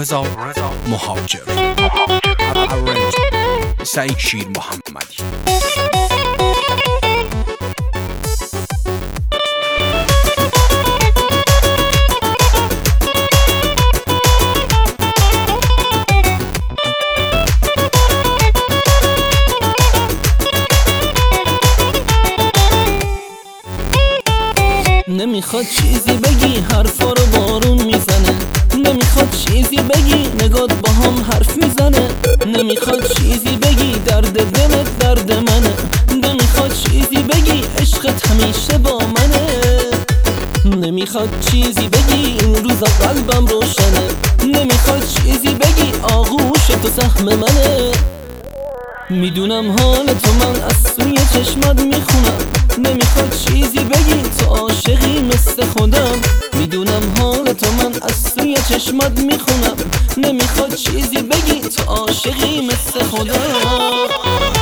رضا مهاجر، ارنج سعید شیر محمدی. نمیخواد چیزی بگی، حرفا رو بارون میزنه. نمیخواد چیزی بگی، نگات با هم حرف میزنه. نمیخواد چیزی بگی، درد دلت درد منه. نمیخواد چیزی بگی، عشقت همیشه با منه. نمیخواد چیزی بگی، این روزا قلبم روشنه. نمیخواد چیزی بگی، آغوش تو سهم منه. میدونم حال تو من از سوی چشمات میخونم. نمیخواد چیزی بگی، تو عاشقی مثل خودم. میدونم حال تو من از سوی چشمات میخونم. نمیخواد چیزی بگی، تو عاشقی مثل خودم.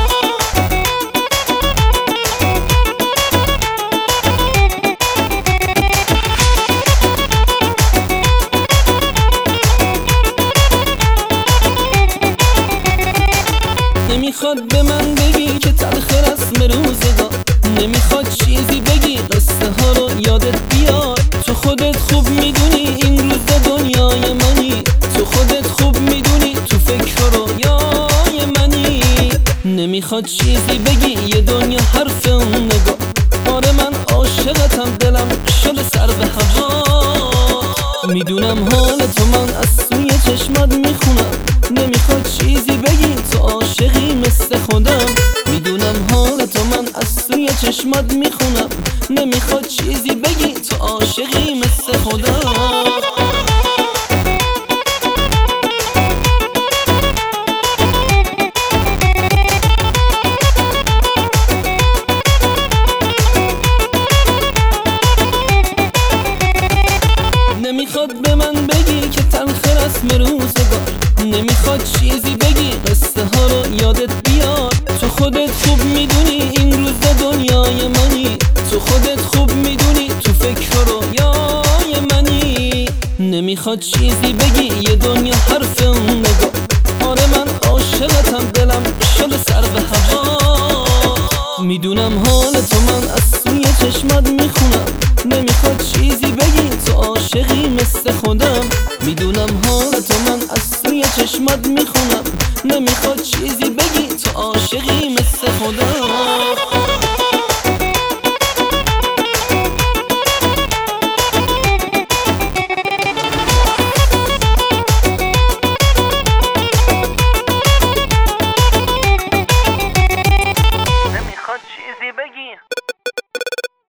نمیخواد به من بگی که تلخ رسم روزگار. نمیخواد چیزی بگی، قصه ها رو یادت بیاد. تو خودت خوب میدونی این روزا دنیای منی. تو خودت خوب میدونی تو فکر و رویای منی. نمیخواد چیزی بگی، یه دنیا حرف اون نگاه. آره من عاشقتم، دلم شده سر به هوا. میدونم حال تو من از سوی چشمات میخونم. نمیخواد چیزی بگی، تو عاشقی مثل خودم. میدونم حال تو من از سوی چشمات میخونم. نمیخواد چیزی بگی، تو عاشقی مثل خودم. نمیخواد به من بگی که تلخ رسم روزگار. نمیخواد چیزی بگی، قصه ها رو یادت بیاد. تو خودت خوب میدونی این روزا دنیای منی. تو خودت خوب میدونی تو فکر و رویای منی. نمیخواد چیزی بگی، یه دنیا حرف اون نگاه. آره من عاشقتم، دلم شده سر به هوا. میدونم حال تو من از سوی چشمات میخونم. نمیخواد چیزی بگی، تو عاشقی مثل خودم. میدونم حال تو من از سوی چشمات میخونم. نمیخواد چیزی بگی، تو عاشقی مثل خودم.